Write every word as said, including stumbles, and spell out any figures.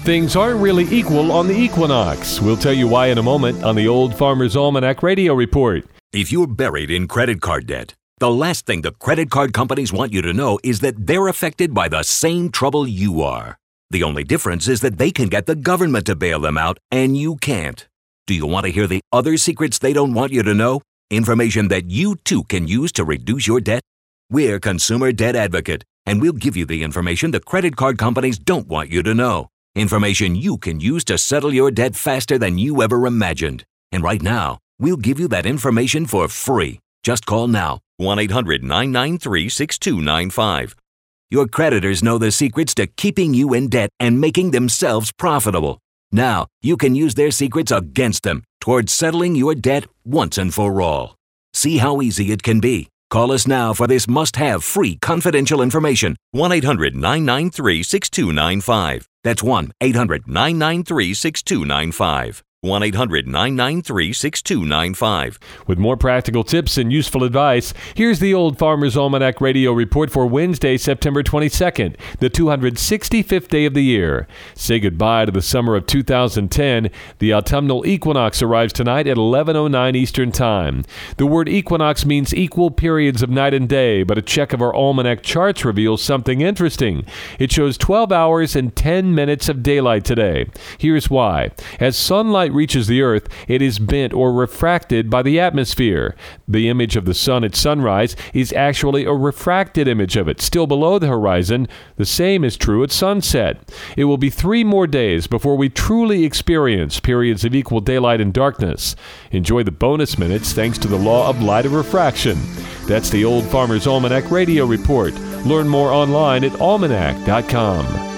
Things aren't really equal on the equinox. We'll tell you why in a moment on the Old Farmer's Almanac Radio Report. If you're buried in credit card debt, the last thing the credit card companies want you to know is that they're affected by the same trouble you are. The only difference is that they can get the government to bail them out, and you can't. Do you want to hear the other secrets they don't want you to know? Information that you too can use to reduce your debt? We're Consumer Debt Advocate, and we'll give you the information the credit card companies don't want you to know. Information you can use to settle your debt faster than you ever imagined. And right now, we'll give you that information for free. Just call now, one eight hundred nine nine three six two nine five. Your creditors know the secrets to keeping you in debt and making themselves profitable. Now, you can use their secrets against them towards settling your debt once and for all. See how easy it can be. Call us now for this must-have free confidential information. one eight hundred nine nine three six two nine five. That's one eight hundred nine nine three six two nine five. one eight hundred nine nine three six two nine five. With more practical tips and useful advice, here's the Old Farmer's Almanac Radio Report for Wednesday, September twenty-second, the two hundred sixty-fifth day of the year. Say goodbye to the summer of two thousand ten. The autumnal equinox arrives tonight at eleven oh nine Eastern Time. The word equinox means equal periods of night and day, but a check of our almanac charts reveals something interesting. It shows twelve hours and ten minutes of daylight today. Here's why. As sunlight reaches the earth, it is bent or refracted by the atmosphere. The image of the sun at sunrise is actually a refracted image of it, still below the horizon. The same is true at sunset. It will be three more days before we truly experience periods of equal daylight and darkness. Enjoy the bonus minutes thanks to the law of light of refraction. That's the Old Farmer's Almanac Radio Report. Learn more online at almanac dot com.